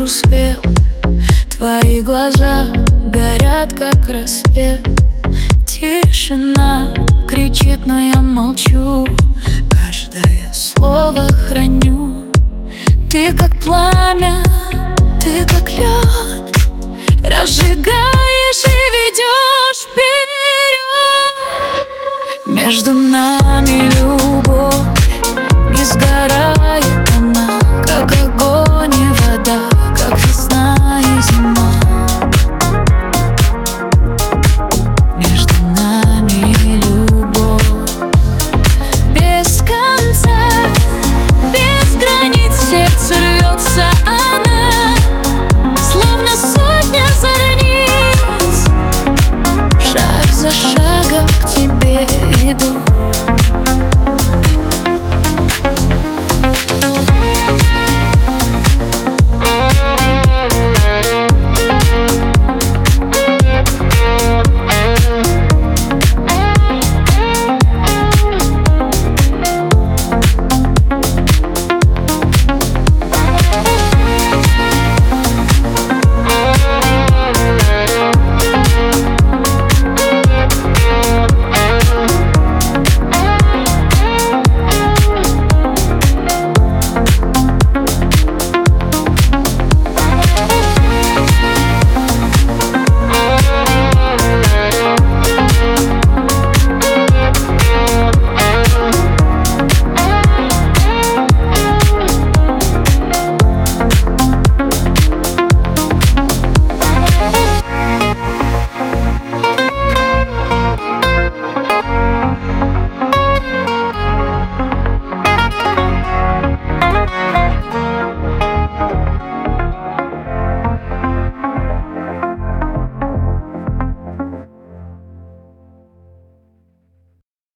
свет. Твои глаза горят, как рассвет. Тишина кричит, но я молчу. Каждое слово храню. Ты как пламя, ты как лед, разжигаешь и ведешь вперед. Между нами любовь, не сгорает она, как огонь и вода, как весна и зима. Между нами любовь без конца, без границ, сердце рвется она, словно сотня зорниц. Шаг за шагом к тебе иду.